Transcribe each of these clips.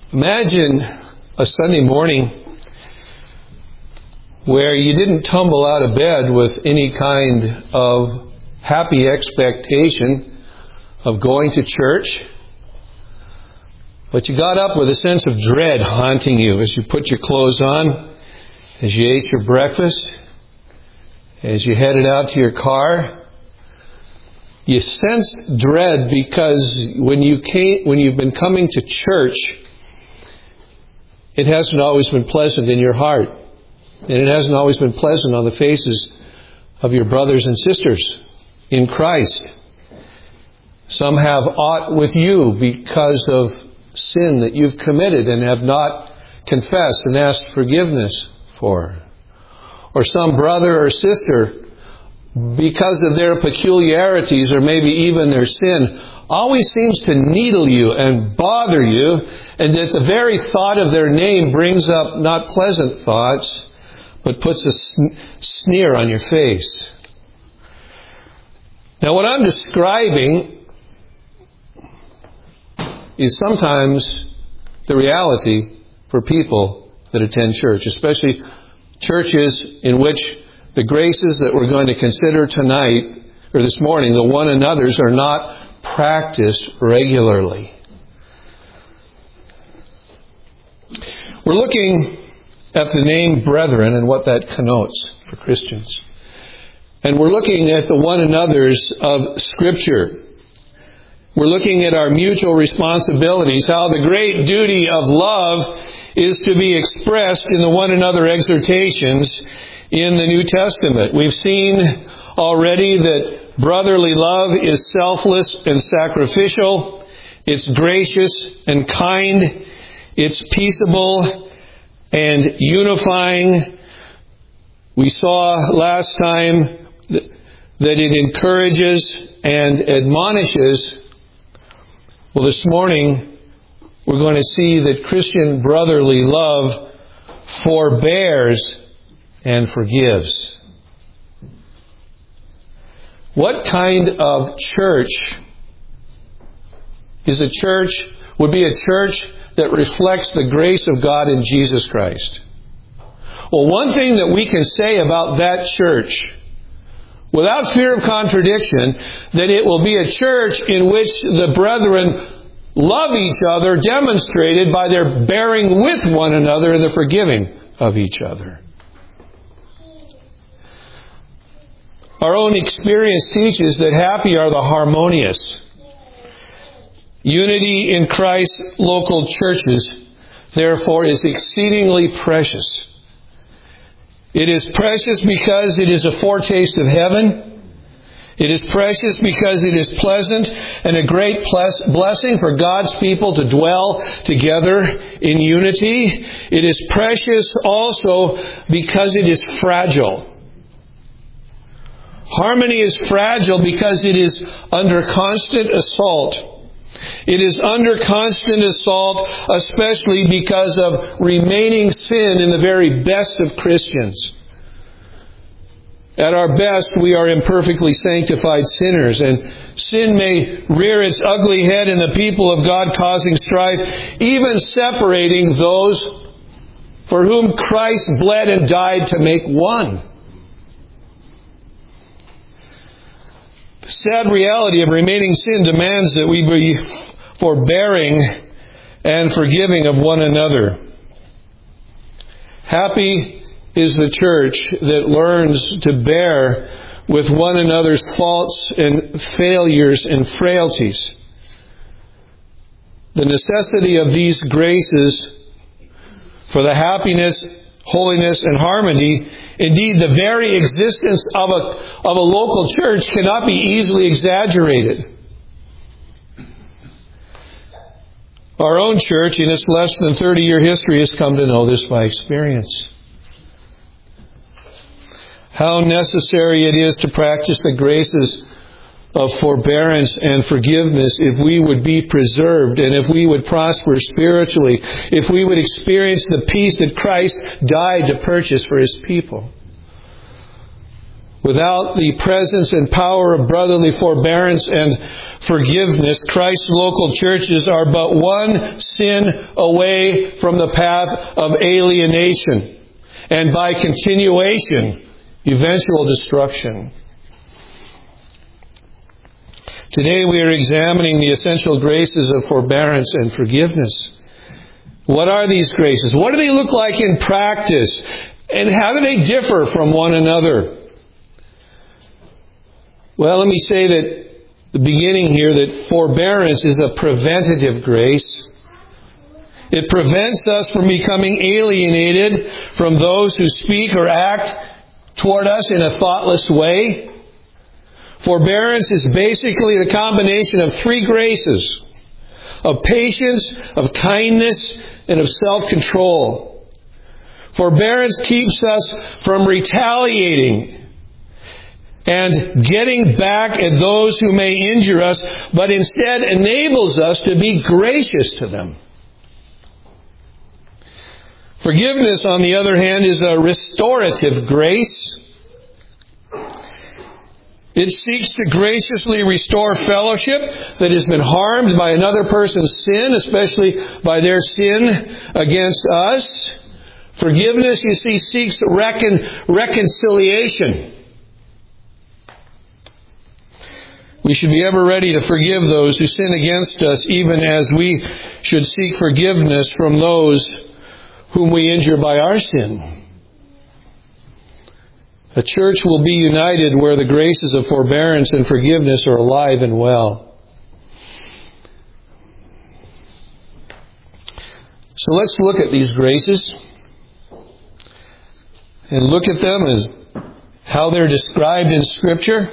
Imagine a Sunday morning where you didn't tumble out of bed with any kind of happy expectation of going to church, but you got up with a sense of dread haunting you as you put your clothes on, as you ate your breakfast, as you headed out to your car. You sensed dread because when you've been coming to church, it hasn't always been pleasant in your heart. And it hasn't always been pleasant on the faces of your brothers and sisters in Christ. Some have aught with you because of sin that you've committed and have not confessed and asked forgiveness for. Or some brother or sister, because of their peculiarities or maybe even their sin, always seems to needle you and bother you, and that the very thought of their name brings up not pleasant thoughts, but puts a sneer on your face. Now, what I'm describing is sometimes the reality for people that attend church, especially churches in which the graces that we're going to consider tonight, or this morning, the one another's, are not practiced regularly. We're looking at the name brethren and what that connotes for Christians. And we're looking at the one another's of Scripture. We're looking at our mutual responsibilities, how the great duty of love is to be expressed in the one another exhortations in the New Testament. We've seen already that brotherly love is selfless and sacrificial. It's gracious and kind. It's peaceable and unifying. We saw last time that it encourages and admonishes. Well, this morning we're going to see that Christian brotherly love forbears and forgives. What kind of church would be a church that reflects the grace of God in Jesus Christ? Well, one thing that we can say about that church, without fear of contradiction, that it will be a church in which the brethren love each other, demonstrated by their bearing with one another and the forgiving of each other. Our own experience teaches that happy are the harmonious. Unity in Christ's local churches, therefore, is exceedingly precious. It is precious because it is a foretaste of heaven. It is precious because it is pleasant and a great blessing for God's people to dwell together in unity. It is precious also because it is fragile. Harmony is fragile because it is under constant assault. It is under constant assault, especially because of remaining sin in the very best of Christians. At our best, we are imperfectly sanctified sinners, and sin may rear its ugly head in the people of God, causing strife, even separating those for whom Christ bled and died to make one. The sad reality of remaining sin demands that we be forbearing and forgiving of one another. Happy is the church that learns to bear with one another's faults and failures and frailties. The necessity of these graces for the happiness, holiness, and harmony, indeed the very existence of a local church, cannot be easily exaggerated. Our own church, in its less than 30-year history, has come to know this by experience. How necessary it is to practice the graces of forbearance and forgiveness if we would be preserved and if we would prosper spiritually, if we would experience the peace that Christ died to purchase for His people. Without the presence and power of brotherly forbearance and forgiveness, Christ's local churches are but one sin away from the path of alienation, and by continuation, eventual destruction. Today we are examining the essential graces of forbearance and forgiveness. What are these graces? What do they look like in practice? And how do they differ from one another? Well, let me say that at the beginning here that forbearance is a preventative grace. It prevents us from becoming alienated from those who speak or act toward us in a thoughtless way. Forbearance is basically the combination of three graces: of patience, of kindness, and of self-control. Forbearance keeps us from retaliating and getting back at those who may injure us, but instead enables us to be gracious to them. Forgiveness, on the other hand, is a restorative grace. It seeks to graciously restore fellowship that has been harmed by another person's sin, especially by their sin against us. Forgiveness, you see, seeks reconciliation. We should be ever ready to forgive those who sin against us, even as we should seek forgiveness from those whom we injure by our sin. A church will be united where the graces of forbearance and forgiveness are alive and well. So let's look at these graces and look at them as how they're described in Scripture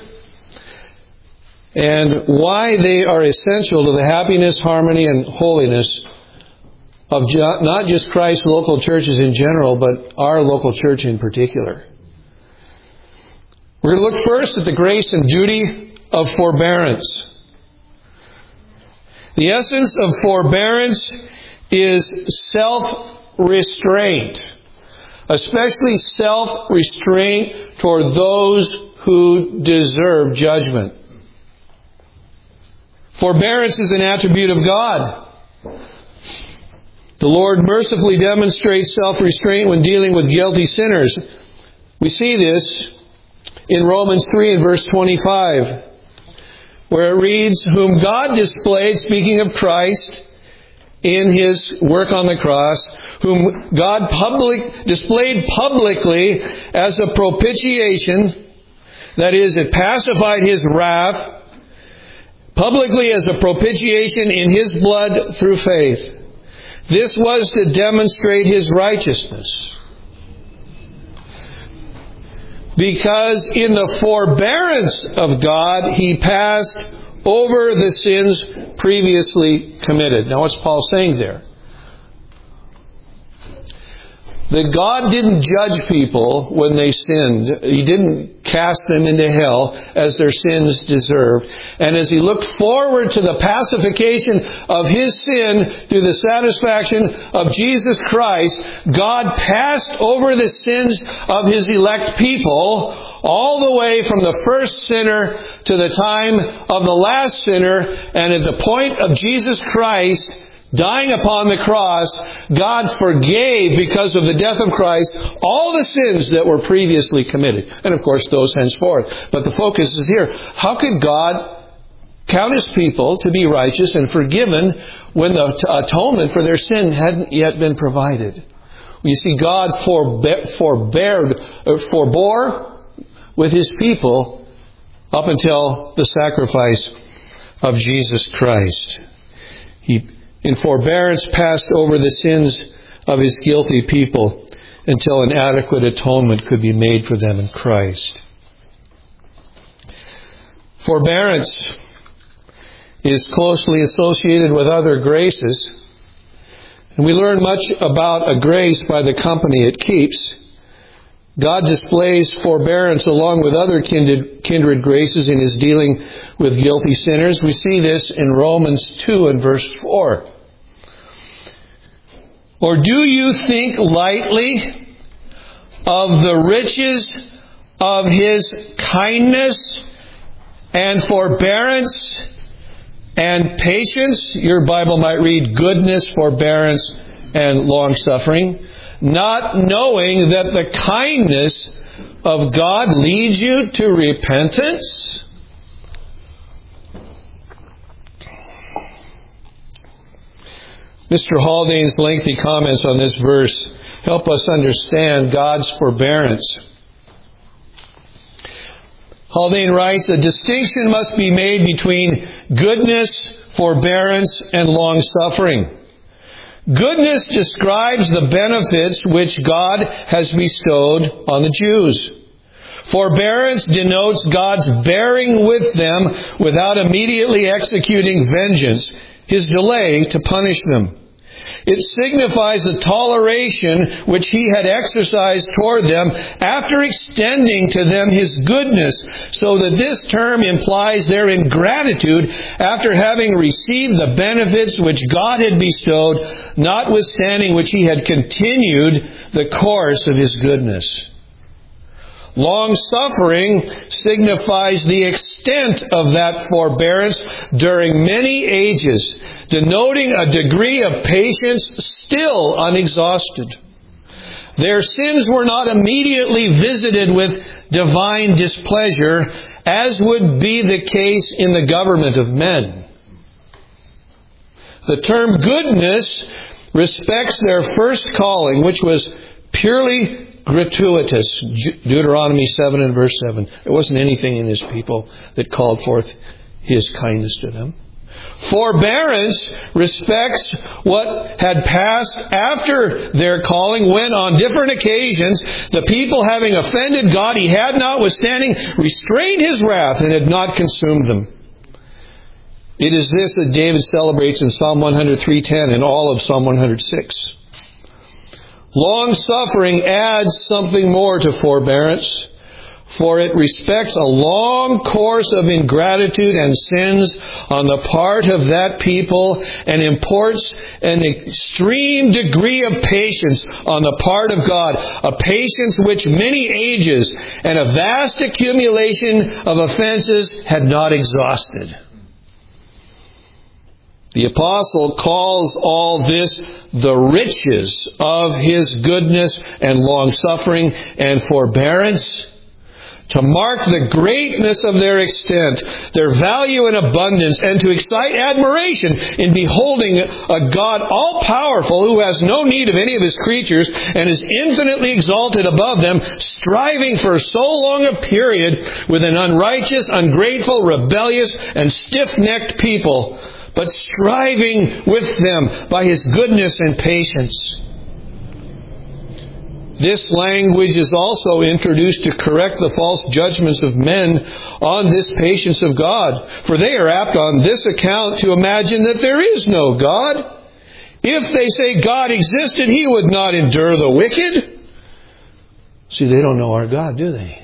and why they are essential to the happiness, harmony, and holiness of not just Christ's local churches in general, but our local church in particular. We're going to look first at the grace and duty of forbearance. The essence of forbearance is self-restraint, especially self-restraint toward those who deserve judgment. Forbearance is an attribute of God. The Lord mercifully demonstrates self-restraint when dealing with guilty sinners. We see this in Romans 3 and verse 25, where it reads, "Whom God displayed," speaking of Christ, in His work on the cross, whom God displayed publicly as a propitiation, that is, it pacified His wrath, publicly as a propitiation in His blood through faith. This was to demonstrate His righteousness. Because in the forbearance of God, He passed over the sins previously committed. Now what's Paul saying there? That God didn't judge people when they sinned. He didn't cast them into hell as their sins deserved. And as He looked forward to the pacification of His sin through the satisfaction of Jesus Christ, God passed over the sins of His elect people all the way from the first sinner to the time of the last sinner. And at the point of Jesus Christ dying upon the cross, God forgave, because of the death of Christ, all the sins that were previously committed. And of course, those henceforth. But the focus is here. How could God count His people to be righteous and forgiven when the atonement for their sin hadn't yet been provided? You see, God forbore with His people up until the sacrifice of Jesus Christ. He, in forbearance, passed over the sins of His guilty people until an adequate atonement could be made for them in Christ. Forbearance is closely associated with other graces, and we learn much about a grace by the company it keeps. God displays forbearance along with other kindred graces in His dealing with guilty sinners. We see this in Romans 2 and verse 4. "Or do you think lightly of the riches of His kindness and forbearance and patience. Your Bible might read goodness, forbearance, and long-suffering. Not knowing that the kindness of God leads you to repentance. Mr. Haldane's lengthy comments on this verse help us understand God's forbearance. Haldane writes, a distinction must be made between goodness, forbearance, and long-suffering. Goodness describes the benefits which God has bestowed on the Jews. Forbearance denotes God's bearing with them without immediately executing vengeance, His delay to punish them. It signifies the toleration which He had exercised toward them after extending to them His goodness, so that this term implies their ingratitude after having received the benefits which God had bestowed, notwithstanding which He had continued the course of His goodness. Long-suffering signifies the extent of that forbearance during many ages, denoting a degree of patience still unexhausted. Their sins were not immediately visited with divine displeasure, as would be the case in the government of men. The term goodness respects their first calling, which was purely gratuitous. Deuteronomy 7 and verse 7. There wasn't anything in His people that called forth His kindness to them. Forbearance respects what had passed after their calling, when on different occasions the people, having offended God, He had notwithstanding restrained His wrath and had not consumed them. It is this that David celebrates in Psalm 103:10 and all of Psalm 106. Long-suffering adds something more to forbearance, for it respects a long course of ingratitude and sins on the part of that people and imports an extreme degree of patience on the part of God, a patience which many ages and a vast accumulation of offenses had not exhausted. The apostle calls all this the riches of His goodness and long-suffering and forbearance, to mark the greatness of their extent, their value and abundance, and to excite admiration in beholding a God all-powerful who has no need of any of His creatures and is infinitely exalted above them, striving for so long a period with an unrighteous, ungrateful, rebellious, and stiff-necked people, but striving with them by His goodness and patience. This language is also introduced to correct the false judgments of men on this patience of God, for they are apt on this account to imagine that there is no God. If they say God existed, He would not endure the wicked. See, they don't know our God, do they?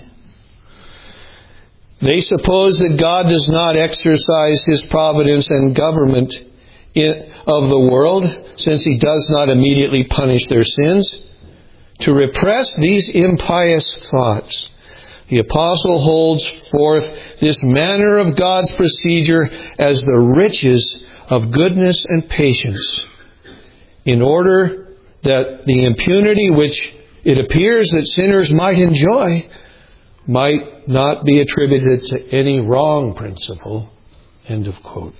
They suppose that God does not exercise His providence and government of the world, since He does not immediately punish their sins. To repress these impious thoughts, the apostle holds forth this manner of God's procedure as the riches of goodness and patience, in order that the impunity which it appears that sinners might enjoy might not be attributed to any wrong principle. End of quote.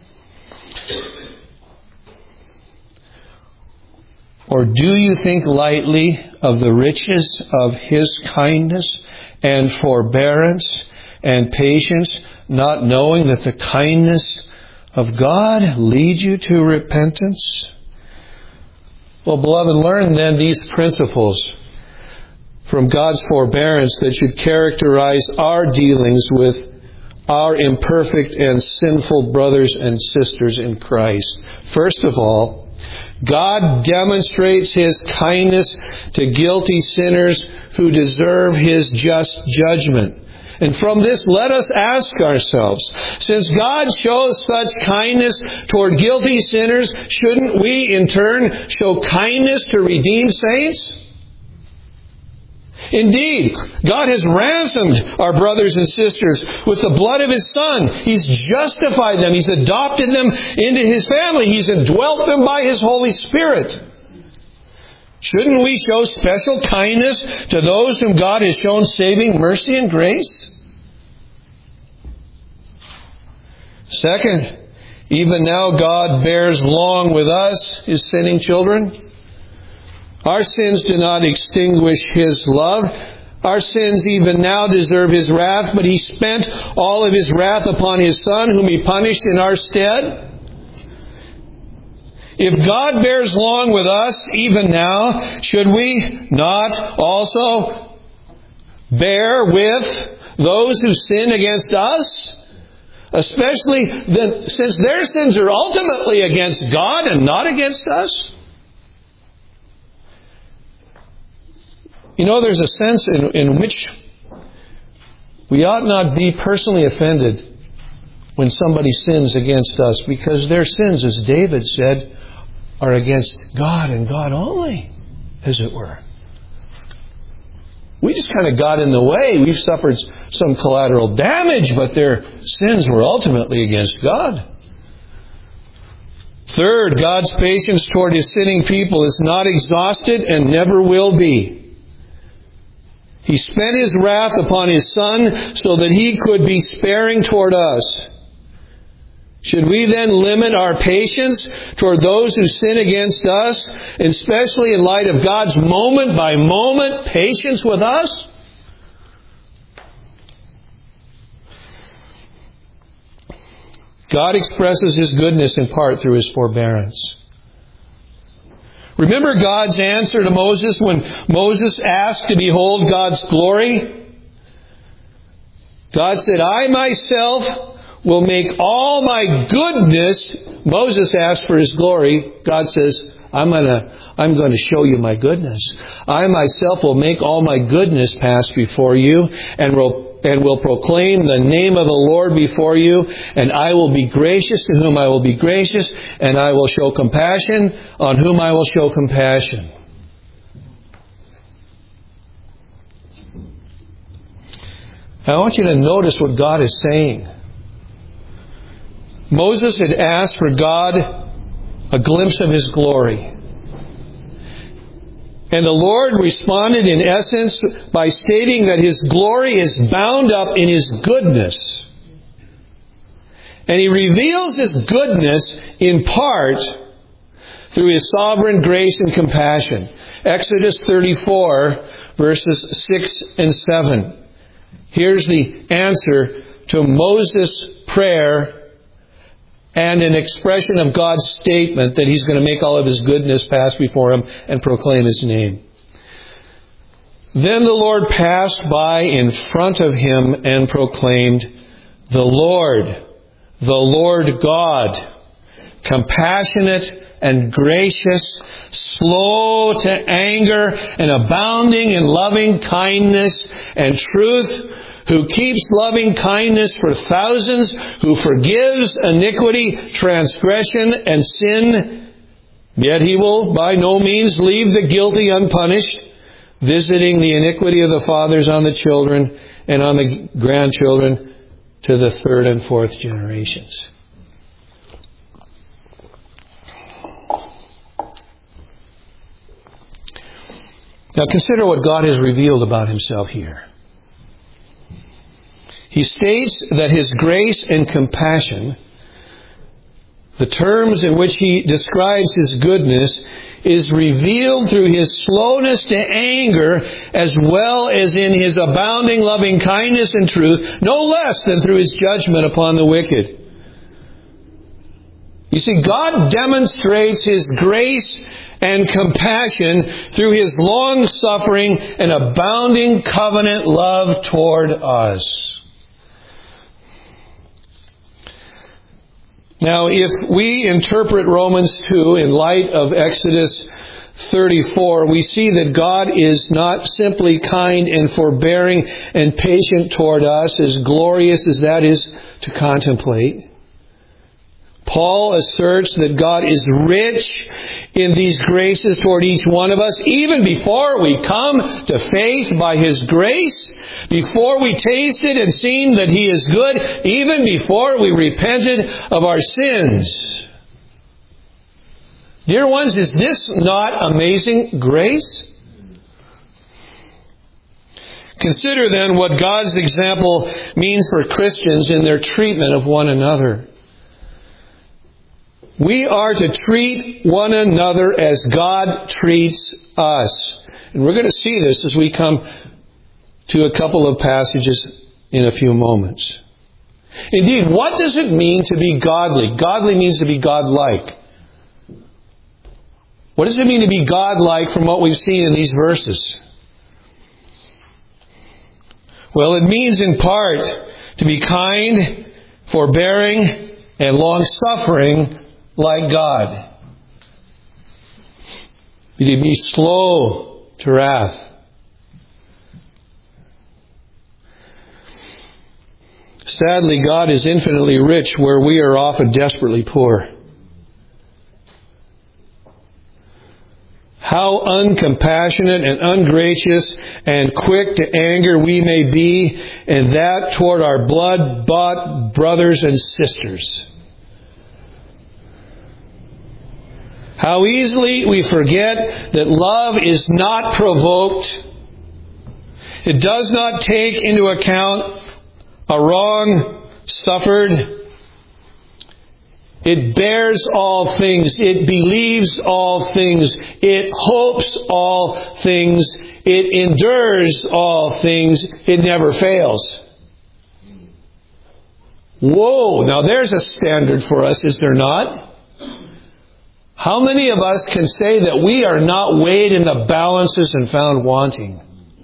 Or do you think lightly of the riches of His kindness and forbearance and patience, not knowing that the kindness of God leads you to repentance? Well, beloved, learn then these principles from God's forbearance that should characterize our dealings with our imperfect and sinful brothers and sisters in Christ. First of all, God demonstrates His kindness to guilty sinners who deserve His just judgment. And from this, let us ask ourselves, since God shows such kindness toward guilty sinners, shouldn't we in turn show kindness to redeemed saints? Indeed, God has ransomed our brothers and sisters with the blood of His Son. He's justified them. He's adopted them into His family. He's indwelt them by His Holy Spirit. Shouldn't we show special kindness to those whom God has shown saving mercy and grace? Second, even now God bears long with us, His sinning children. Our sins do not extinguish His love. Our sins even now deserve His wrath, but He spent all of His wrath upon His Son, whom He punished in our stead. If God bears long with us, even now, should we not also bear with those who sin against us? Especially since their sins are ultimately against God and not against us? You know, there's a sense in which we ought not be personally offended when somebody sins against us, because their sins, as David said, are against God and God only, as it were. We just kind of got in the way. We've suffered some collateral damage, but their sins were ultimately against God. Third, God's patience toward His sinning people is not exhausted and never will be. He spent His wrath upon His Son so that He could be sparing toward us. Should we then limit our patience toward those who sin against us, especially in light of God's moment-by-moment patience with us? God expresses His goodness in part through His forbearance. Remember God's answer to Moses when Moses asked to behold God's glory? God said, I myself will make all my goodness. Moses asked for His glory. God says, I'm going to show you my goodness. I myself will make all my goodness pass before you and will proclaim the name of the Lord before you. And I will be gracious to whom I will be gracious, and I will show compassion on whom I will show compassion. I want you to notice what God is saying. Moses had asked for God a glimpse of His glory. And the Lord responded in essence by stating that His glory is bound up in His goodness. And He reveals His goodness in part through His sovereign grace and compassion. Exodus 34, verses 6 and 7. Here's the answer to Moses' prayer and an expression of God's statement that He's going to make all of His goodness pass before Him and proclaim His name. Then the Lord passed by in front of him and proclaimed, the Lord God, compassionate and gracious, slow to anger and abounding in loving kindness and truth, who keeps loving kindness for thousands, who forgives iniquity, transgression, and sin, yet He will by no means leave the guilty unpunished, visiting the iniquity of the fathers on the children and on the grandchildren to the third and fourth generations. Now consider what God has revealed about Himself here. He states that His grace and compassion, the terms in which He describes His goodness, is revealed through His slowness to anger as well as in His abounding loving kindness and truth, no less than through His judgment upon the wicked. You see, God demonstrates His grace and compassion through His long-suffering and abounding covenant love toward us. Now, if we interpret Romans 2 in light of Exodus 34, we see that God is not simply kind and forbearing and patient toward us, as glorious as that is to contemplate. Paul asserts that God is rich in these graces toward each one of us, even before we come to faith by His grace, before we tasted and seen that He is good, even before we repented of our sins. Dear ones, is this not amazing grace? Consider then what God's example means for Christians in their treatment of one another. We are to treat one another as God treats us. And we're going to see this as we come to a couple of passages in a few moments. Indeed, what does it mean to be godly? Godly means to be godlike. What does it mean to be godlike from what we've seen in these verses? Well, it means in part to be kind, forbearing, and long-suffering like God. To be slow to wrath. Sadly, God is infinitely rich where we are often desperately poor. How uncompassionate and ungracious and quick to anger we may be, and that toward our blood-bought brothers and sisters. How easily we forget that love is not provoked. It does not take into account a wrong suffered. It bears all things. It believes all things. It hopes all things. It endures all things. It never fails. Whoa! Now there's a standard for us, is there not? How many of us can say that we are not weighed in the balances and found wanting?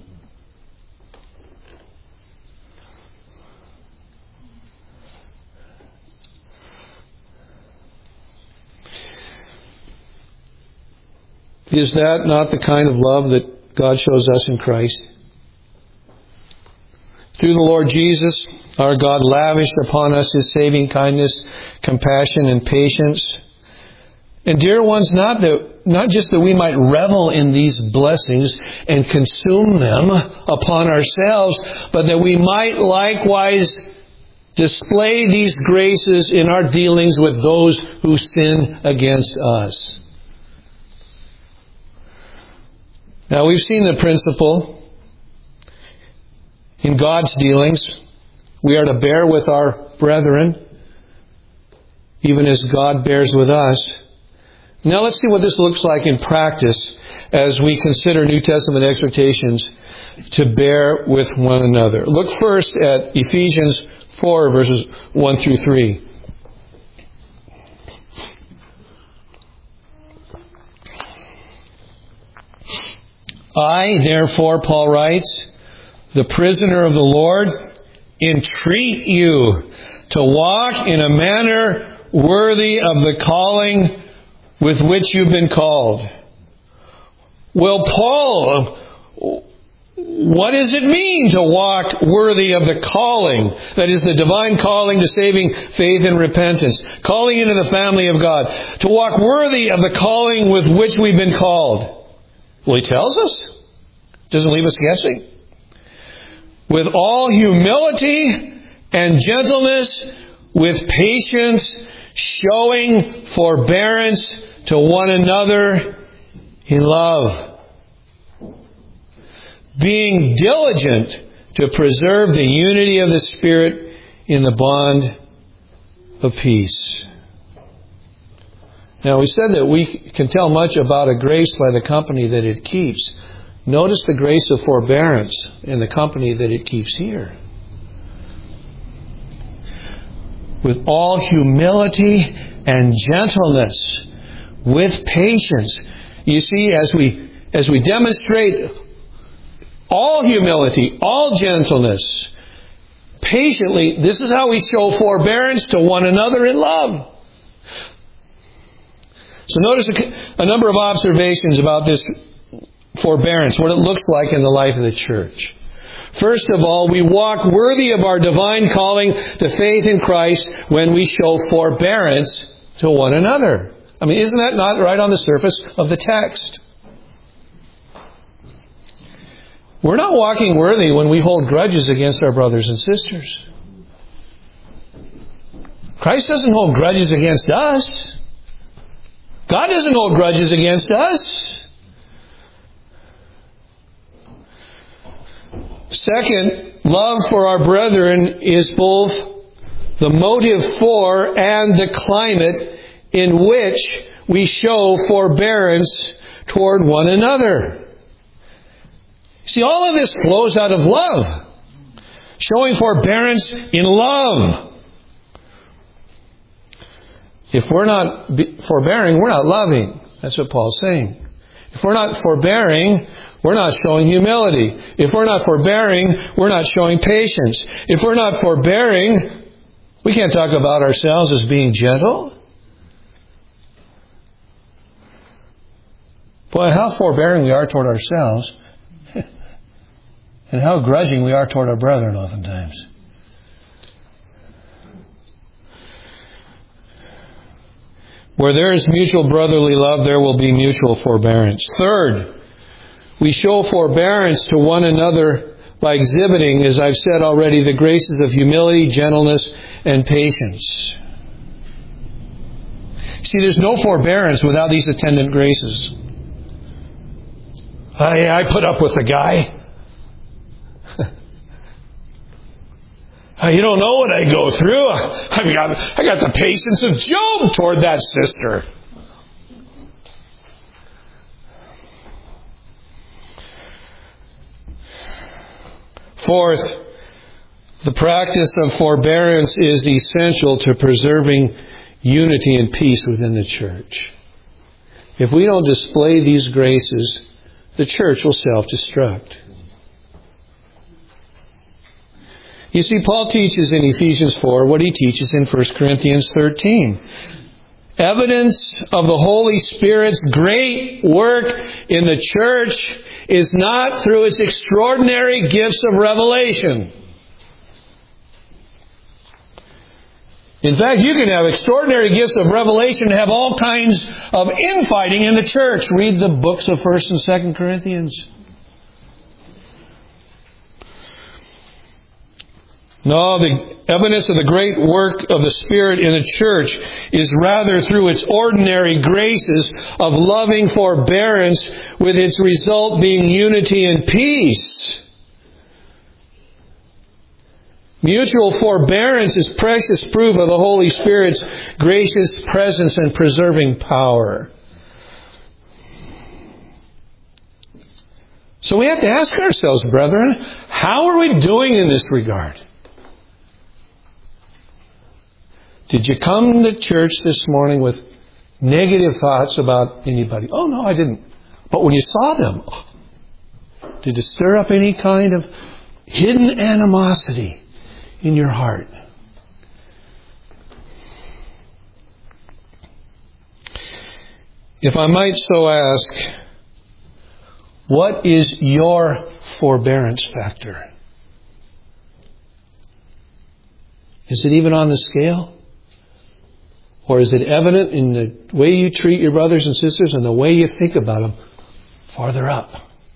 Is that not the kind of love that God shows us in Christ? Through the Lord Jesus, our God lavished upon us His saving kindness, compassion, and patience. And dear ones, not just that we might revel in these blessings and consume them upon ourselves, but that we might likewise display these graces in our dealings with those who sin against us. Now, we've seen the principle in God's dealings. We are to bear with our brethren, even as God bears with us. Now, let's see what this looks like in practice as we consider New Testament exhortations to bear with one another. Look first at Ephesians 4, verses 1 through 3. I, therefore, Paul writes, the prisoner of the Lord, entreat you to walk in a manner worthy of the calling with which you've been called. Well, Paul, what does it mean to walk worthy of the calling? That is the divine calling to saving faith and repentance. Calling into the family of God. To walk worthy of the calling with which we've been called. Well, he tells us. Doesn't leave us guessing. With all humility and gentleness, with patience, showing forbearance to one another in love. Being diligent to preserve the unity of the Spirit in the bond of peace. Now, we said that we can tell much about a grace by the company that it keeps. Notice the grace of forbearance in the company that it keeps here. With all humility and gentleness, with patience. You see, as we demonstrate all humility, all gentleness, patiently, this is how we show forbearance to one another in love. So notice a number of observations about this forbearance, what it looks like in the life of the church. First of all, we walk worthy of our divine calling to faith in Christ when we show forbearance to one another. I mean, isn't that not right on the surface of the text? We're not walking worthy when we hold grudges against our brothers and sisters. Christ doesn't hold grudges against us. God doesn't hold grudges against us. Second, love for our brethren is both the motive for and the climate in which we show forbearance toward one another. See, all of this flows out of love. Showing forbearance in love. If we're not forbearing, we're not loving. That's what Paul's saying. If we're not forbearing, we're not showing humility. If we're not forbearing, we're not showing patience. If we're not forbearing, we can't talk about ourselves as being gentle. Boy, how forbearing we are toward ourselves, and how grudging we are toward our brethren oftentimes. Where there is mutual brotherly love, there will be mutual forbearance. Third, we show forbearance to one another by exhibiting, as I've said already, the graces of humility, gentleness, and patience. See, there's no forbearance without these attendant graces. I put up with the guy. You don't know what I go through. I got the patience of Job toward that sister. Fourth, the practice of forbearance is essential to preserving unity and peace within the church. If we don't display these graces, the church will self-destruct. You see, Paul teaches in Ephesians 4 what he teaches in 1 Corinthians 13. Evidence of the Holy Spirit's great work in the church is not through its extraordinary gifts of revelation. In fact, you can have extraordinary gifts of revelation and have all kinds of infighting in the church. Read the books of 1 and 2 Corinthians. No, the evidence of the great work of the Spirit in the church is rather through its ordinary graces of loving forbearance, with its result being unity and peace. Mutual forbearance is precious proof of the Holy Spirit's gracious presence and preserving power. So we have to ask ourselves, brethren, how are we doing in this regard? Did you come to church this morning with negative thoughts about anybody? Oh, no, I didn't. But when you saw them, did it stir up any kind of hidden animosity in your heart? If I might so ask, what is your forbearance factor? Is it even on the scale? Or is it evident in the way you treat your brothers and sisters and the way you think about them farther up?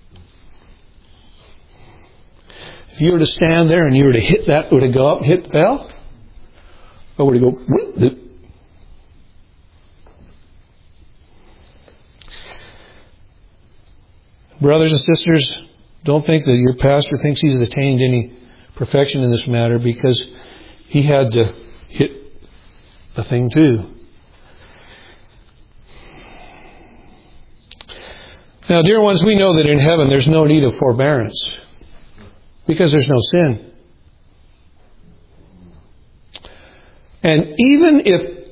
If you were to stand there and you were to hit that, would it go up and hit the bell? Or would it go... Whoop? Brothers and sisters, don't think that your pastor thinks he's attained any perfection in this matter because he had to hit the thing too. Now, dear ones, we know that in heaven there's no need of forbearance because there's no sin. And even if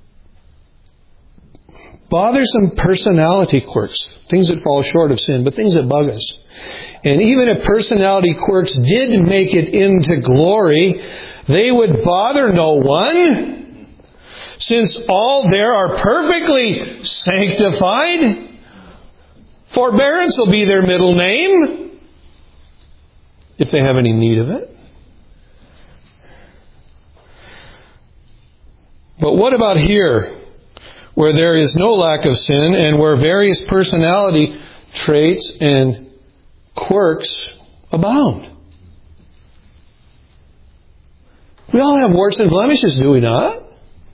bothersome personality quirks, things that fall short of sin, but things that bug us, and even if personality quirks did make it into glory, they would bother no one, since all there are perfectly sanctified. Forbearance will be their middle name, if they have any need of it. But what about here? where there is no lack of sin, and where various personality traits and quirks abound. We all have warts and blemishes, do we not?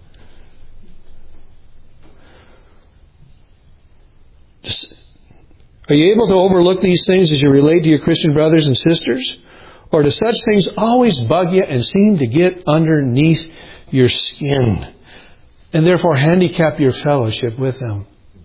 Are you able to overlook these things as you relate to your Christian brothers and sisters? Or do such things always bug you and seem to get underneath your skin and therefore handicap your fellowship with them?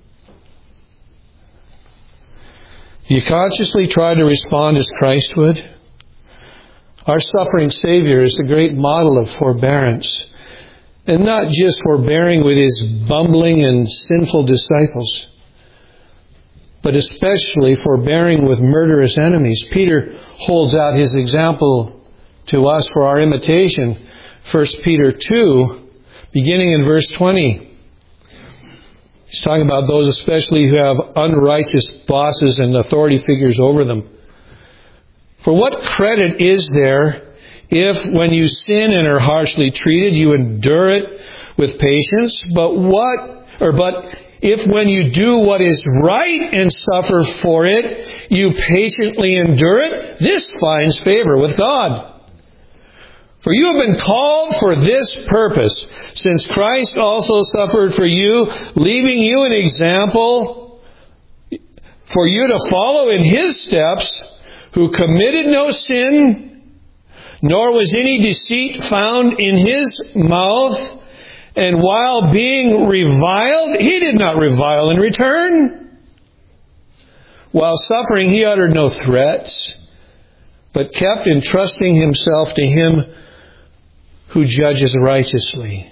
Do you consciously try to respond as Christ would? Our suffering Savior is the great model of forbearance, and not just forbearing with His bumbling and sinful disciples, but especially forbearing with murderous enemies. Peter holds out his example to us for our imitation. 1 Peter 2, beginning in verse 20. He's talking about those especially who have unrighteous bosses and authority figures over them. For what credit is there if when you sin and are harshly treated, you endure it with patience? But if when you do what is right and suffer for it, you patiently endure it, this finds favor with God. For you have been called for this purpose, since Christ also suffered for you, leaving you an example for you to follow in His steps, who committed no sin, nor was any deceit found in His mouth. And while being reviled, He did not revile in return. While suffering, He uttered no threats, but kept entrusting Himself to Him who judges righteously.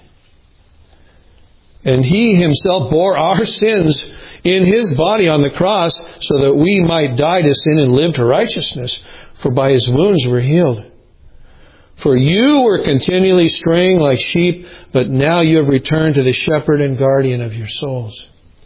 And He Himself bore our sins in His body on the cross, so that we might die to sin and live to righteousness. For by His wounds we're healed. For you were continually straying like sheep, but now you have returned to the shepherd and guardian of your souls.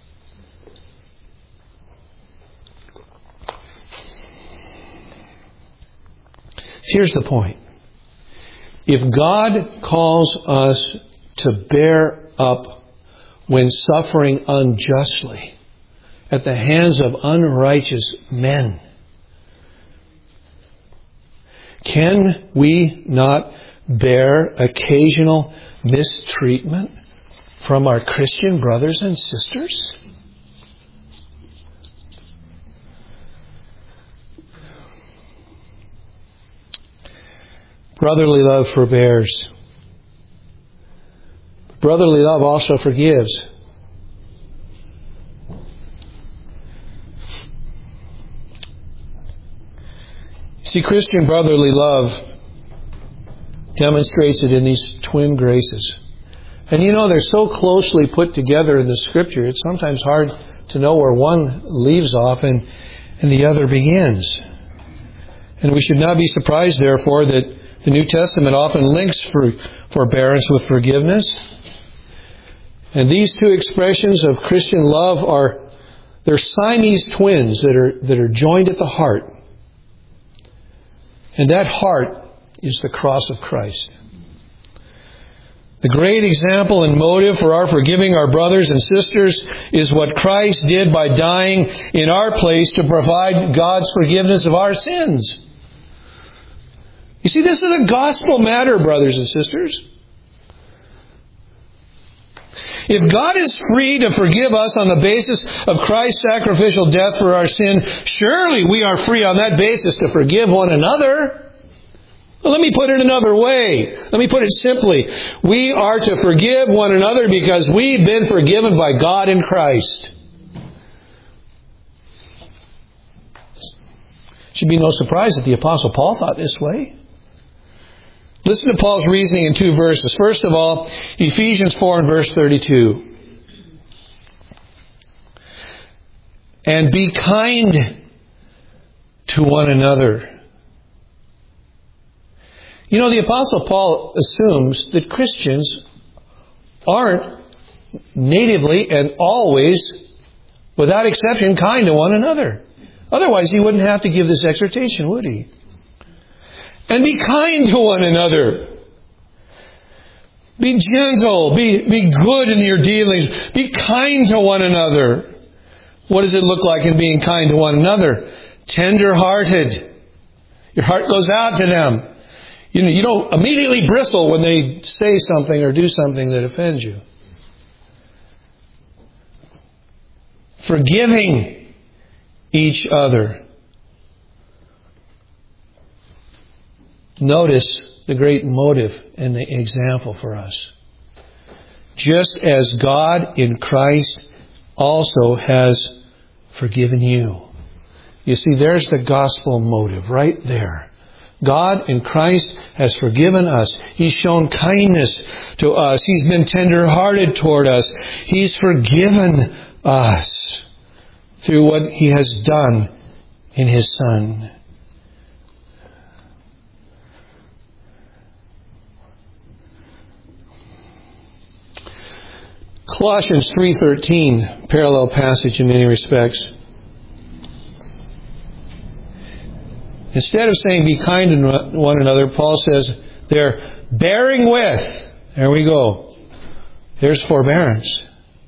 Here's the point. If God calls us to bear up when suffering unjustly at the hands of unrighteous men, can we not bear occasional mistreatment from our Christian brothers and sisters? Brotherly love forbears. Brotherly love also forgives. See, Christian brotherly love demonstrates it in these twin graces. And you know, they're so closely put together in the Scripture, it's sometimes hard to know where one leaves off and the other begins. And we should not be surprised, therefore, that the New Testament often links forbearance with forgiveness. And these two expressions of Christian love they're Siamese twins that are joined at the heart. And that heart is the cross of Christ. The great example and motive for our forgiving our brothers and sisters is what Christ did by dying in our place to provide God's forgiveness of our sins. You see, this is a gospel matter, brothers and sisters. If God is free to forgive us on the basis of Christ's sacrificial death for our sin, surely we are free on that basis to forgive one another. Well, let me put it another way. Let me put it simply. We are to forgive one another because we've been forgiven by God in Christ. It should be no surprise that the Apostle Paul thought this way. Listen to Paul's reasoning in two verses. First of all, Ephesians 4 and verse 32. And be kind to one another. You know, the Apostle Paul assumes that Christians aren't natively and always, without exception, kind to one another. Otherwise, he wouldn't have to give this exhortation, would he? And be kind to one another. Be gentle. Be good in your dealings. Be kind to one another. What does it look like in being kind to one another? Tender-hearted. Your heart goes out to them. You don't immediately bristle when they say something or do something that offends you. Forgiving each other. Notice the great motive and the example for us. Just as God in Christ also has forgiven you. You see, there's the gospel motive right there. God in Christ has forgiven us. He's shown kindness to us. He's been tender-hearted toward us. He's forgiven us through what He has done in His Son. Colossians 3:13, parallel passage in many respects. Instead of saying be kind to one another, Paul says they're bearing with. There we go. There's forbearance.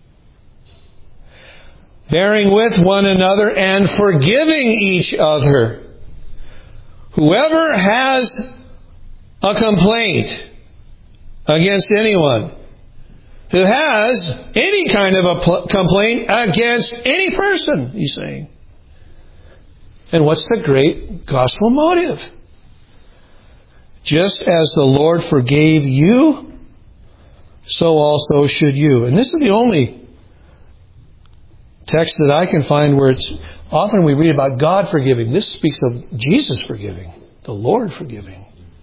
Bearing with one another and forgiving each other. Whoever has a complaint against anyone, who has any kind of a complaint against any person, he's saying. And what's the great gospel motive? Just as the Lord forgave you, so also should you. And this is the only text that I can find where it's often we read about God forgiving. This speaks of Jesus forgiving, the Lord forgiving.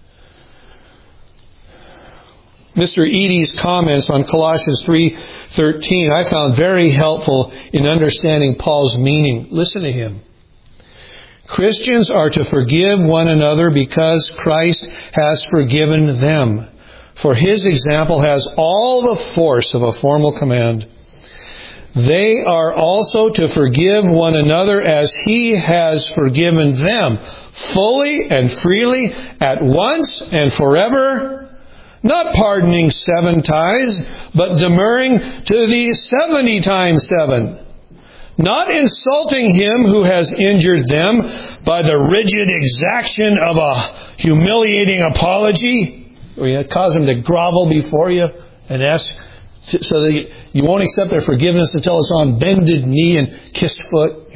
Mr. Eady's comments on Colossians 3:13 I found very helpful in understanding Paul's meaning. Listen to him. Christians are to forgive one another because Christ has forgiven them. For His example has all the force of a formal command. They are also to forgive one another as He has forgiven them, fully and freely, at once and forever, not pardoning 7 times, but demurring to the 70 times 7. Not insulting him who has injured them by the rigid exaction of a humiliating apology, or you cause them to grovel before you and ask so that you won't accept their forgiveness until it's on bended knee and kissed foot,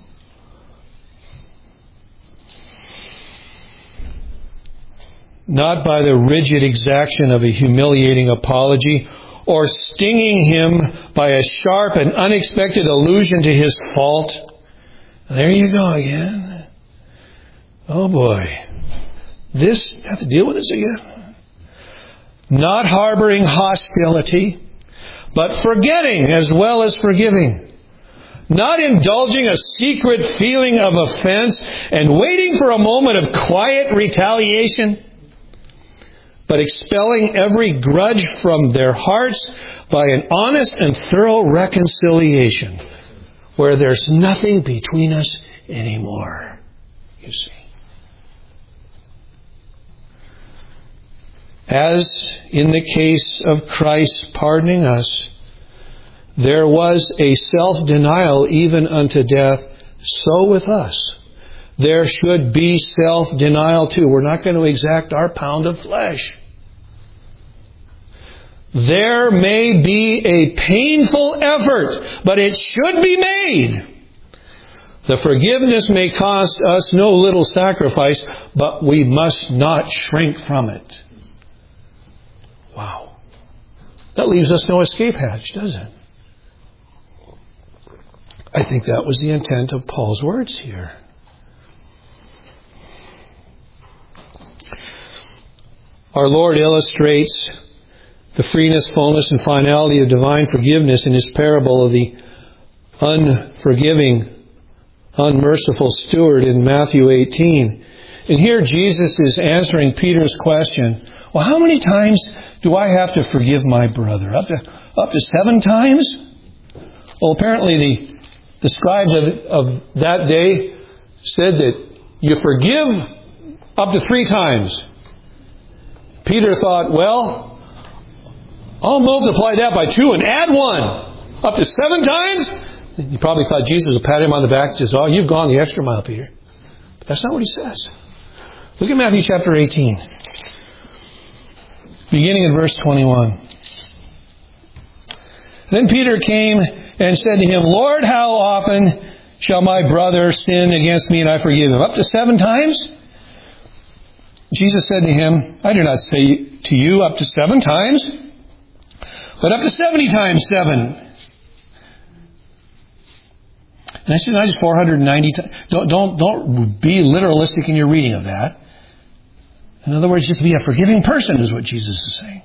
Not by the rigid exaction of a humiliating apology, or stinging him by a sharp and unexpected allusion to his fault. There you go again. Oh boy. Have to deal with this again. Not harboring hostility, but forgetting as well as forgiving. Not indulging a secret feeling of offense and waiting for a moment of quiet retaliation, but expelling every grudge from their hearts by an honest and thorough reconciliation, where there's nothing between us anymore. You see. As in the case of Christ pardoning us, there was a self-denial even unto death, so with us. There should be self-denial too. We're not going to exact our pound of flesh. There may be a painful effort, but it should be made. The forgiveness may cost us no little sacrifice, but we must not shrink from it. Wow. That leaves us no escape hatch, doesn't it? I think that was the intent of Paul's words here. Our Lord illustrates the freeness, fullness, and finality of divine forgiveness in His parable of the unforgiving, unmerciful steward in Matthew 18. And here Jesus is answering Peter's question. Well, how many times do I have to forgive my brother? Up to 7 times? Well, apparently the scribes of that day said that you forgive up to 3 times. Peter thought, well, I'll multiply that by 2 and add 1. Up to 7 times? You probably thought Jesus would pat him on the back and says, oh, you've gone the extra mile, Peter. But that's not what he says. Look at Matthew chapter 18. Beginning in verse 21. Then Peter came and said to him, Lord, how often shall my brother sin against me and I forgive him? Up to 7 times? Jesus said to him, I do not say to you up to 7 times, but up to 70 times 7. And that's not just 490 times. Don't be literalistic in your reading of that. In other words, just be a forgiving person is what Jesus is saying.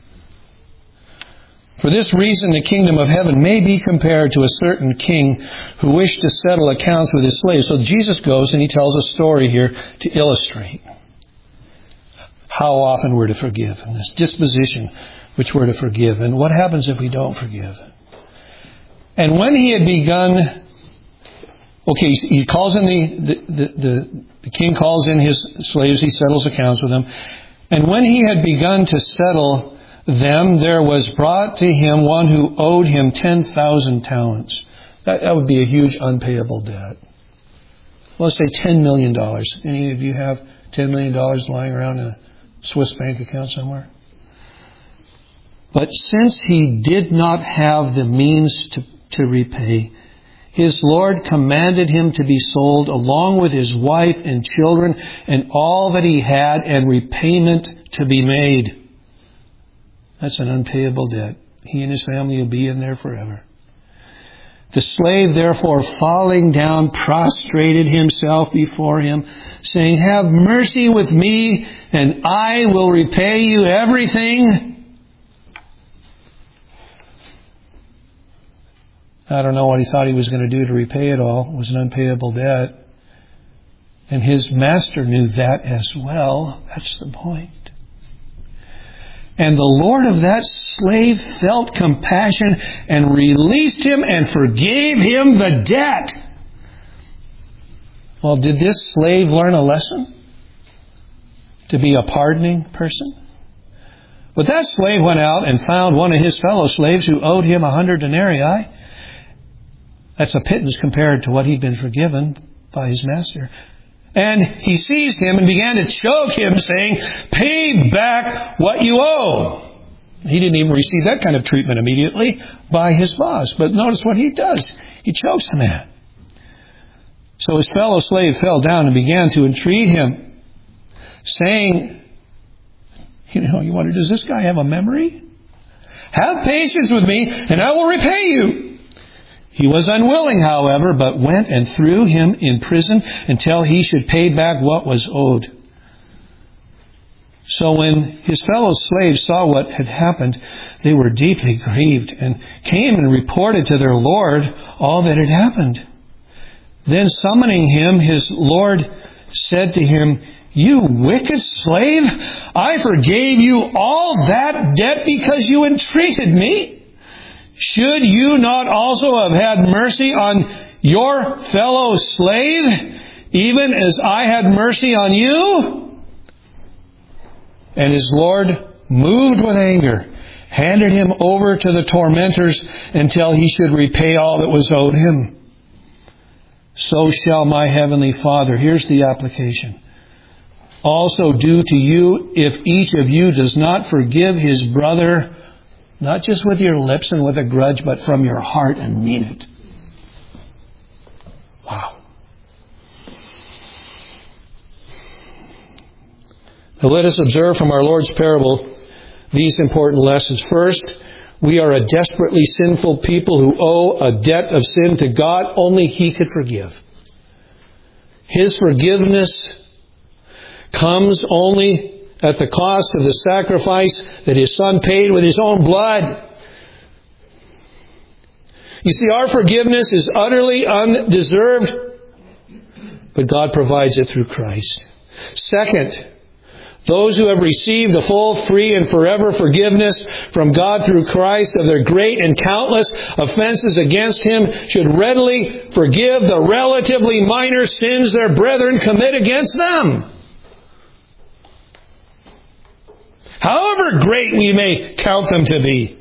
For this reason, the kingdom of heaven may be compared to a certain king who wished to settle accounts with his slaves. So Jesus goes and he tells a story here to illustrate how often we're to forgive, and this disposition which we're to forgive, and what happens if we don't forgive. And when he had begun, he calls in the king calls in his slaves, he settles accounts with them. And when he had begun to settle them, there was brought to him one who owed him 10,000 talents. That would be a huge unpayable debt. Let's say $10 million. Any of you have $10 million lying around in a Swiss bank account somewhere? But since he did not have the means to repay, his Lord commanded him to be sold along with his wife and children and all that he had, and repayment to be made. That's an unpayable debt. He and his family will be in there forever. The slave, therefore, falling down, prostrated himself before him, saying, Have mercy with me, and I will repay you everything. I don't know what he thought he was going to do to repay it all. It was an unpayable debt. And his master knew that as well. That's the point. And the Lord of that slave felt compassion and released him and forgave him the debt. Well, did this slave learn a lesson? To be a pardoning person? But that slave went out and found one of his fellow slaves who owed him 100 denarii. That's a pittance compared to what he'd been forgiven by his master. And he seized him and began to choke him, saying, Pay back what you owe. He didn't even receive that kind of treatment immediately by his boss. But notice what he does. He chokes the man. So his fellow slave fell down and began to entreat him, saying, you wonder, does this guy have a memory? Have patience with me, and I will repay you. He was unwilling, however, but went and threw him in prison until he should pay back what was owed. So when his fellow slaves saw what had happened, they were deeply grieved and came and reported to their Lord all that had happened. Then summoning him, his Lord said to him, You wicked slave, I forgave you all that debt because you entreated me. Should you not also have had mercy on your fellow slave, even as I had mercy on you? And his Lord, moved with anger, handed him over to the tormentors until he should repay all that was owed him. So shall my heavenly Father, here's the application, also do to you if each of you does not forgive his brother, not just with your lips and with a grudge, but from your heart and mean it. Wow. Now let us observe from our Lord's parable these important lessons. First, we are a desperately sinful people who owe a debt of sin to God only He could forgive. His forgiveness comes only at the cost of the sacrifice that His Son paid with His own blood. You see, our forgiveness is utterly undeserved, but God provides it through Christ. Second, those who have received the full, free, and forever forgiveness from God through Christ of their great and countless offenses against Him should readily forgive the relatively minor sins their brethren commit against them. however great we may count them to be.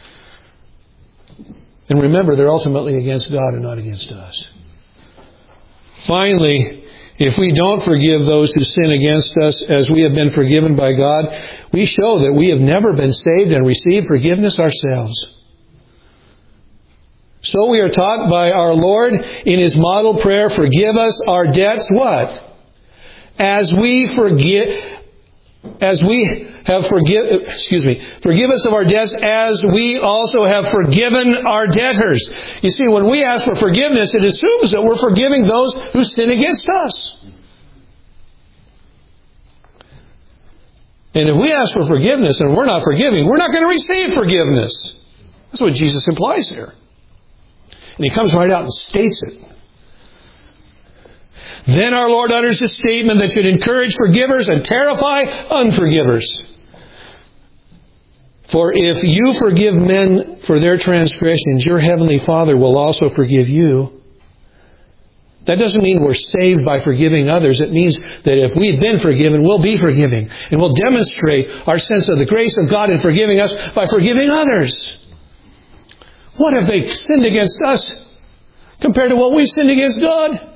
And remember, they're ultimately against God and not against us. Finally, if we don't forgive those who sin against us as we have been forgiven by God, we show that we have never been saved and received forgiveness ourselves. So we are taught by our Lord in His model prayer, forgive us our debts, what? Forgive us of our debts as we also have forgiven our debtors. You see, when we ask for forgiveness, it assumes that we're forgiving those who sin against us. And if we ask for forgiveness and we're not forgiving, we're not going to receive forgiveness. That's what Jesus implies here. And He comes right out and states it. Then our Lord utters a statement that should encourage forgivers and terrify unforgivers. For if you forgive men for their transgressions, your heavenly Father will also forgive you. That doesn't mean we're saved by forgiving others. It means that if we've been forgiven, we'll be forgiving. And we'll demonstrate our sense of the grace of God in forgiving us by forgiving others. What have they sinned against us compared to what we've sinned against God?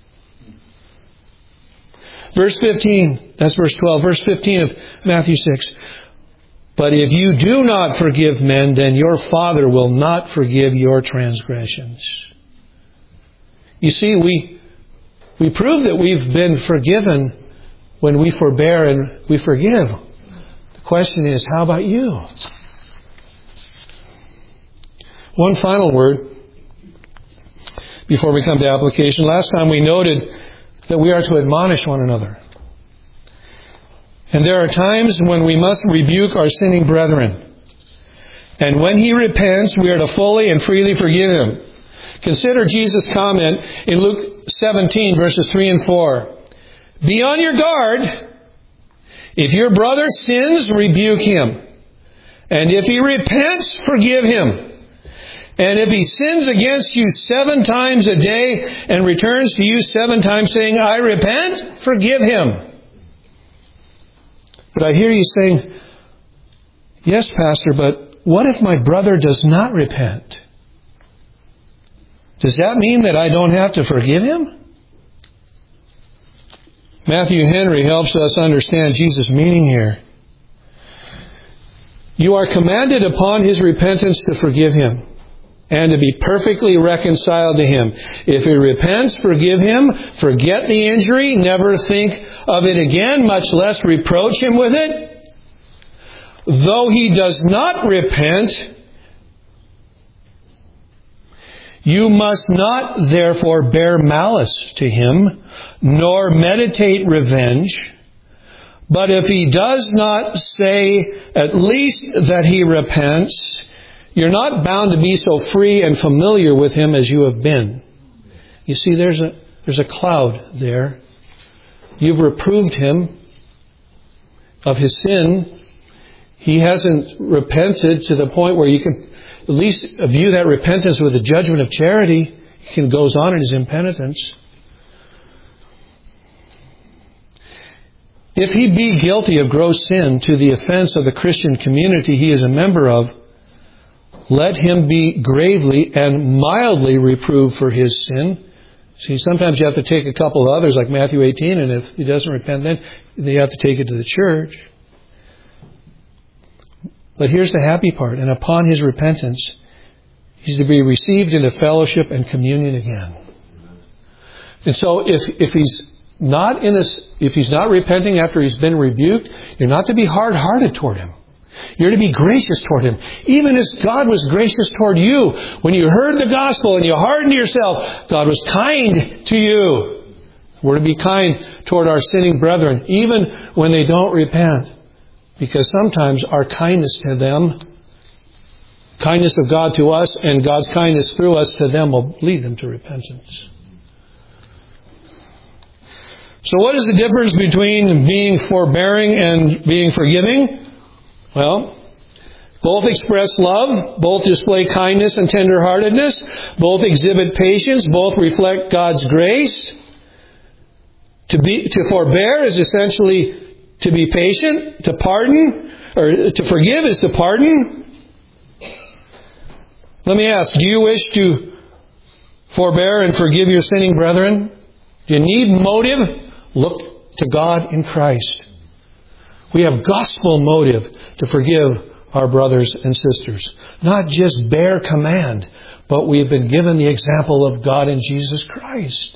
Verse 15, that's verse 12. Verse 15 of Matthew 6. But if you do not forgive men, then your Father will not forgive your transgressions. You see, we prove that we've been forgiven when we forbear and we forgive. The question is, how about you? One final word before we come to application. Last time we noted that we are to admonish one another. And there are times when we must rebuke our sinning brethren. And when he repents, we are to fully and freely forgive him. Consider Jesus' comment in Luke 17, verses 3 and 4. Be on your guard. If your brother sins, rebuke him. And if he repents, forgive him. And if he sins against you 7 times a day and returns to you 7 times saying, I repent, forgive him. But I hear you saying, yes, Pastor, but what if my brother does not repent? Does that mean that I don't have to forgive him? Matthew Henry helps us understand Jesus' meaning here. You are commanded upon his repentance to forgive him and to be perfectly reconciled to him. If he repents, forgive him. Forget the injury. Never think of it again, much less reproach him with it. Though he does not repent, you must not therefore bear malice to him, nor meditate revenge. But if he does not say at least that he repents, you're not bound to be so free and familiar with him as you have been. You see, there's a cloud there. You've reproved him of his sin. He hasn't repented to the point where you can at least view that repentance with the judgment of charity. He goes on in his impenitence. If he be guilty of gross sin to the offense of the Christian community he is a member of, let him be gravely and mildly reproved for his sin. See, sometimes you have to take a couple of others, like Matthew 18, and if he doesn't repent, then you have to take it to the church. But here's the happy part. And upon his repentance, he's to be received into fellowship and communion again. And so if he's not repenting after he's been rebuked, you're not to be hard-hearted toward him. You're to be gracious toward him. Even as God was gracious toward you. When you heard the gospel and you hardened yourself, God was kind to you. We're to be kind toward our sinning brethren, even when they don't repent. Because sometimes our kindness to them, kindness of God to us, and God's kindness through us to them will lead them to repentance. So what is the difference between being forbearing and being forgiving? Well, both express love, both display kindness and tenderheartedness, both exhibit patience, both reflect God's grace. To forbear is essentially to be patient, to pardon, or to forgive is to pardon. Let me ask, do you wish to forbear and forgive your sinning brethren? Do you need motive? Look to God in Christ. We have gospel motive to forgive our brothers and sisters. Not just bare command, but we have been given the example of God in Jesus Christ.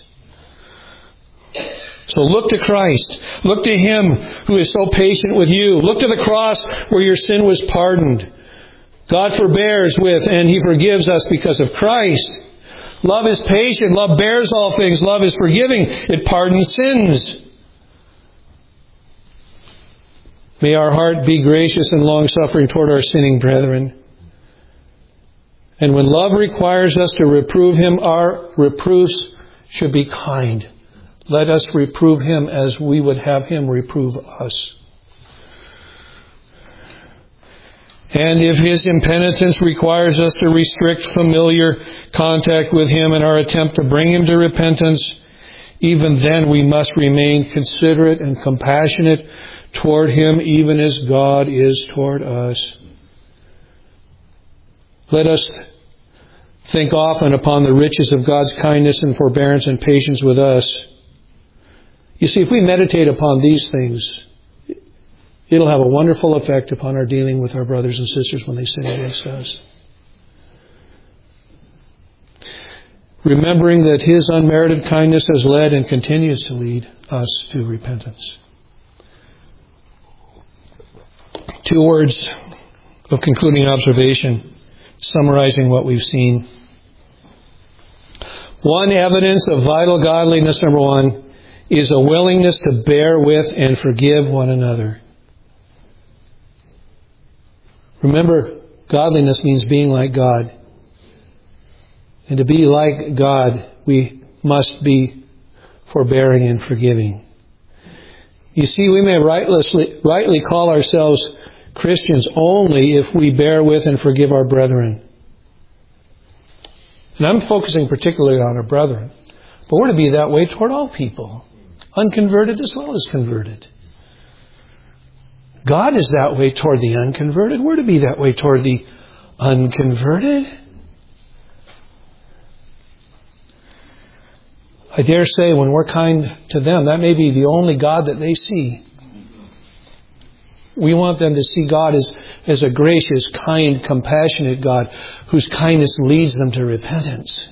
So look to Christ. Look to Him who is so patient with you. Look to the cross where your sin was pardoned. God forbears with and He forgives us because of Christ. Love is patient. Love bears all things. Love is forgiving. It pardons sins. May our heart be gracious and long-suffering toward our sinning brethren. And when love requires us to reprove him, our reproofs should be kind. Let us reprove him as we would have him reprove us. And if his impenitence requires us to restrict familiar contact with him in our attempt to bring him to repentance, even then we must remain considerate and compassionate toward him, even as God is toward us. Let us think often upon the riches of God's kindness and forbearance and patience with us. You see, if we meditate upon these things, it'll have a wonderful effect upon our dealing with our brothers and sisters when they sin against us. Remembering that his unmerited kindness has led and continues to lead us to repentance. 2 words of concluding observation, summarizing what we've seen. One evidence of vital godliness, number 1, is a willingness to bear with and forgive one another. Remember, godliness means being like God. And to be like God, we must be forbearing and forgiving. You see, we may rightly call ourselves Christians only if we bear with and forgive our brethren. And I'm focusing particularly on our brethren. But we're to be that way toward all people, unconverted as well as converted. God is that way toward the unconverted. We're to be that way toward the unconverted. I dare say when we're kind to them, that may be the only God that they see. We want them to see God as a gracious, kind, compassionate God whose kindness leads them to repentance.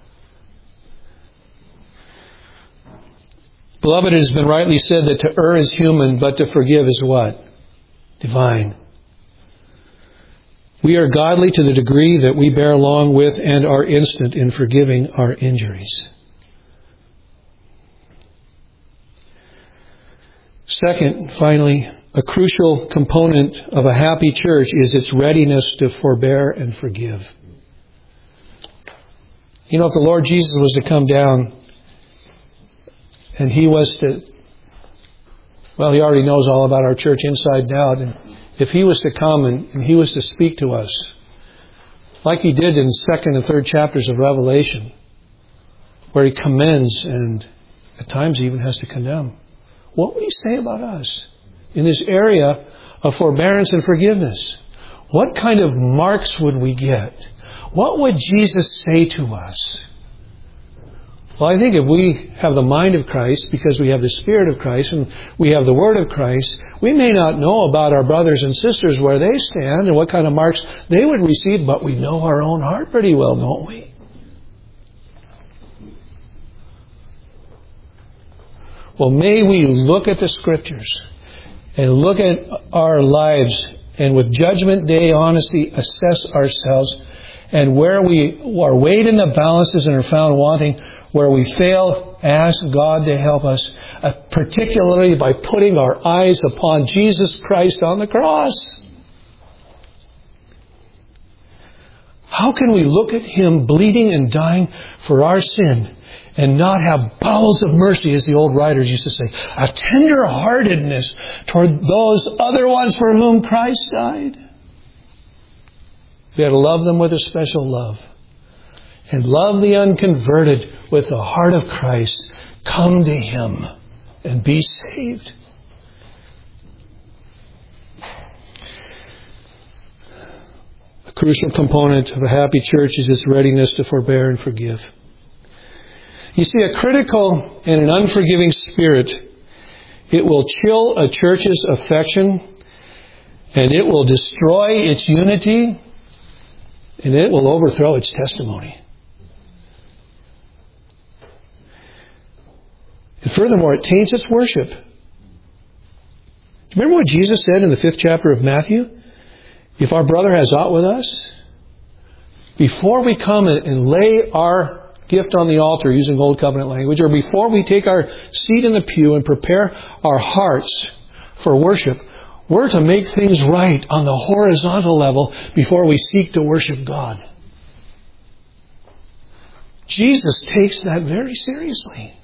Beloved, it has been rightly said that to err is human, but to forgive is what? Divine. We are godly to the degree that we bear along with and are instant in forgiving our injuries. Second, finally, a crucial component of a happy church is its readiness to forbear and forgive. You know, if the Lord Jesus was to come down and He was to, well, He already knows all about our church inside and out. And if He was to come and He was to speak to us, like He did in 2nd and 3rd chapters of Revelation, where He commends and at times even has to condemn, what would He say about us in this area of forbearance and forgiveness? What kind of marks would we get? What would Jesus say to us? Well, I think if we have the mind of Christ, because we have the Spirit of Christ and we have the Word of Christ, we may not know about our brothers and sisters where they stand and what kind of marks they would receive, but we know our own heart pretty well, don't we? Well, may we look at the Scriptures and look at our lives and with Judgment Day honesty assess ourselves, and where we are weighed in the balances and are found wanting, where we fail, ask God to help us, particularly by putting our eyes upon Jesus Christ on the cross. How can we look at Him bleeding and dying for our sin and not have bowels of mercy, as the old writers used to say, a tender-heartedness toward those other ones for whom Christ died? We ought to love them with a special love. And love the unconverted with the heart of Christ. Come to Him and be saved. crucial component of a happy church is its readiness to forbear and forgive. You see, a critical and an unforgiving spirit, it will chill a church's affection, and it will destroy its unity, and it will overthrow its testimony. And furthermore, it taints its worship. Remember what Jesus said in the 5th chapter of Matthew? If our brother has aught with us, before we come and lay our gift on the altar, using Old Covenant language, or before we take our seat in the pew and prepare our hearts for worship, we're to make things right on the horizontal level before we seek to worship God. Jesus takes that very seriously.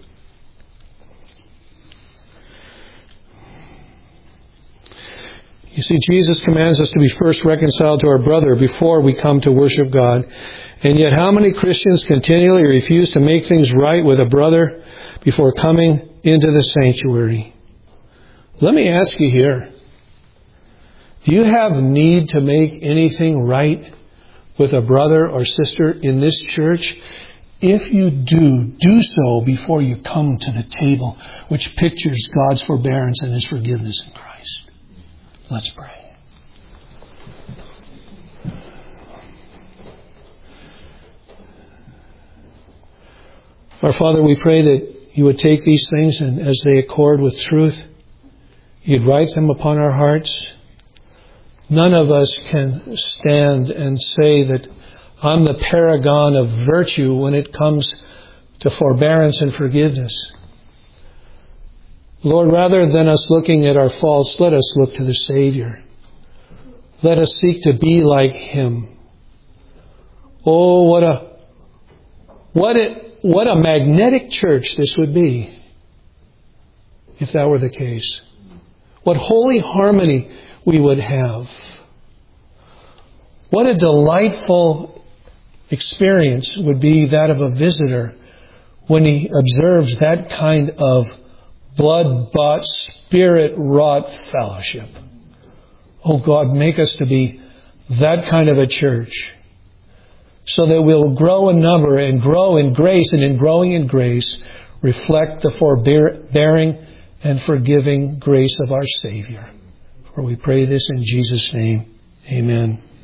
You see, Jesus commands us to be first reconciled to our brother before we come to worship God. And yet how many Christians continually refuse to make things right with a brother before coming into the sanctuary? Let me ask you here, do you have need to make anything right with a brother or sister in this church? If you do so before you come to the table, which pictures God's forbearance and His forgiveness in Christ. Let's pray. Our Father, we pray that You would take these things and as they accord with truth, You'd write them upon our hearts. None of us can stand and say that I'm the paragon of virtue when it comes to forbearance and forgiveness. Lord, rather than us looking at our faults, let us look to the Savior. Let us seek to be like Him. Oh, what a magnetic church this would be if that were the case. What holy harmony we would have. What a delightful experience would be that of a visitor when he observes that kind of blood-bought, spirit-wrought fellowship. Oh God, make us to be that kind of a church so that we'll grow in number and grow in grace, and in growing in grace reflect the forbearing and forgiving grace of our Savior. For we pray this in Jesus' name. Amen.